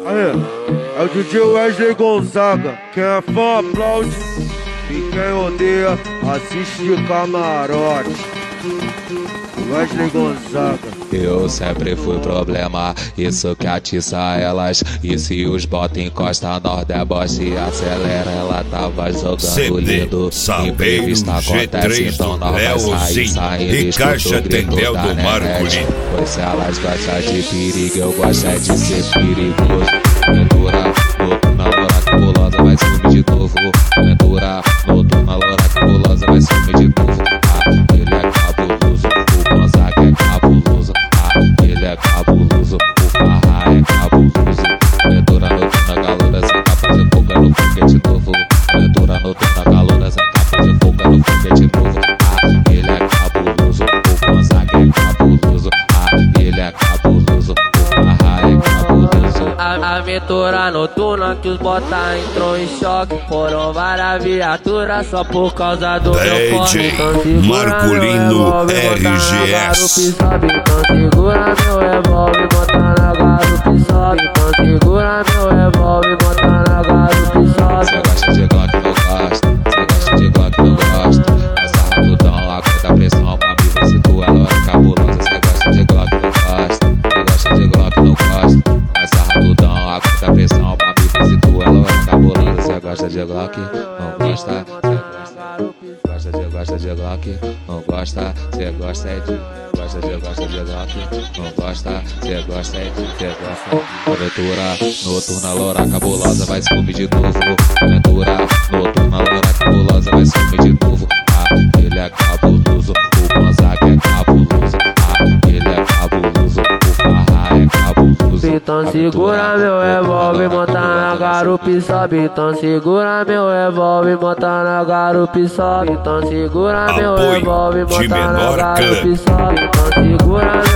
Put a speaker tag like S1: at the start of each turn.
S1: Aí, é o DJ Wesley Gonzaga. Quem é fã aplaude e quem odeia assiste de camarote. Wesley Gonzaga.
S2: Eu sempre fui problema, isso que atiça elas. E se os bota encosta, nós deboche e acelera. Ela tava jogando lindo, imprevisto acontece, então nós vai saindo
S3: e caixa Tendel do Marcolino.
S2: Pois se elas gostam de perigo, eu gosto é de ser perigoso. Aventura noturna, loura cabulosa, vai sumir de novo. Aventura noturna, loura cabulosa, vai sumir de novo. Ele é cabuloso, o Gonzaga é cabuloso. Ele é cabuloso, o Farra é cabuloso. Aventura noturna, galera, sem capa de fuga no foguete novo. Aventura noturna, galera, sem capa de fuga no foguete novo. Ele é cabuloso, o Gonzaga é cabuloso. Ele é cabuloso, o Farra é cabuloso.
S4: Aventura noturna que os bota entrou em choque. Foram várias viaturas só por causa do meu porte.
S3: DJ Marcolino RGS.
S4: Então segura meu revólver, bota na garupa e sobe. Então segura meu revólver, bota na garupa e sobe.
S2: Cê gosta de Glock, não gosta. Cê gosta de Glock, não gosta. Essa rapidão, aguenta a pressão. Pra mim você tu, ela é cabulosa. Cê gosta de Glock, não gosta. Cê gosta de Glock, não gosta. Essa rapidão, aguenta a pressão. Pra mim você tu, ela é cabulosa. Cê gosta de Glock, não gosta. Gosta de Glock, não gosta. Cê gosta é de gosta de Glock, não gosta. Cê gosta é de cê gosta. Aventura noturna, loura cabulosa, vai sumir de novo. Aventura noturna, loura cabulosa, vai sumir de novo. Ele é cabuloso, o Gonzaga é cabuloso. Ele é cabuloso, o Farra é cabuloso.
S4: Então segura meu revólver, monta na garupa e sobe. Então segura meu revólver, monta na garupa e sobe. Então segura meu revólver, monta na garupa e sobe. Então segura